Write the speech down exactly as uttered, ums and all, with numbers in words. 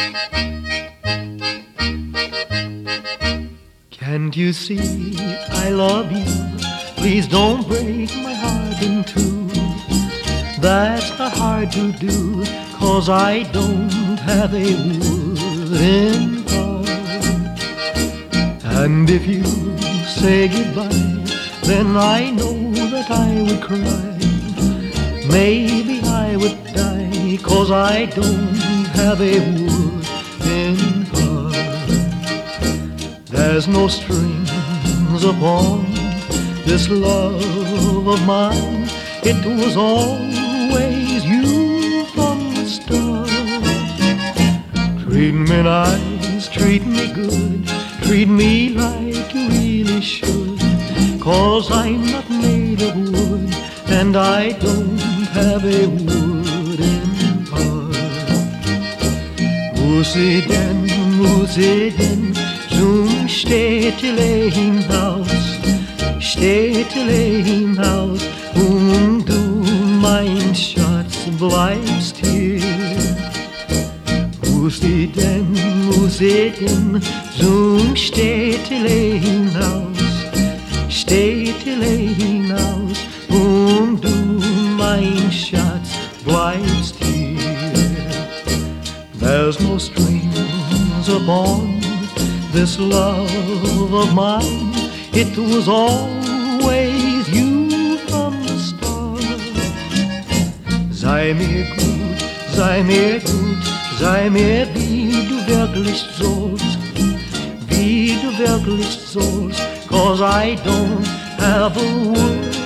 Can't you see I love you? Please don't break my heart in two. That's not hard to do, 'cause I don't have a wooden heart. And if you say goodbye, then I know that I would cry. Maybe I would die, 'cause I don't have a wooden heart. There's no strings upon this love of mine. It was always you from the start. Treat me nice, treat me good, treat me like you really should, 'cause I'm not made of wood, and I don't have a wooden heart. Wo sie denn, wo sie denn zum Städtelein-Haus, Städtelein-Haus, und du, mein Schatz, bleibst hier. Wo sie denn, wo sie denn zum Städtelein-Haus, Städtelein-Haus, und du, mein Schatz, bleibst hier. There's no strings upon this love of mine. It was always you from the start. Sei mir gut, sei mir gut, sei mir wie du wirklich sollst, wie du wirklich sollst, 'cause I don't have a word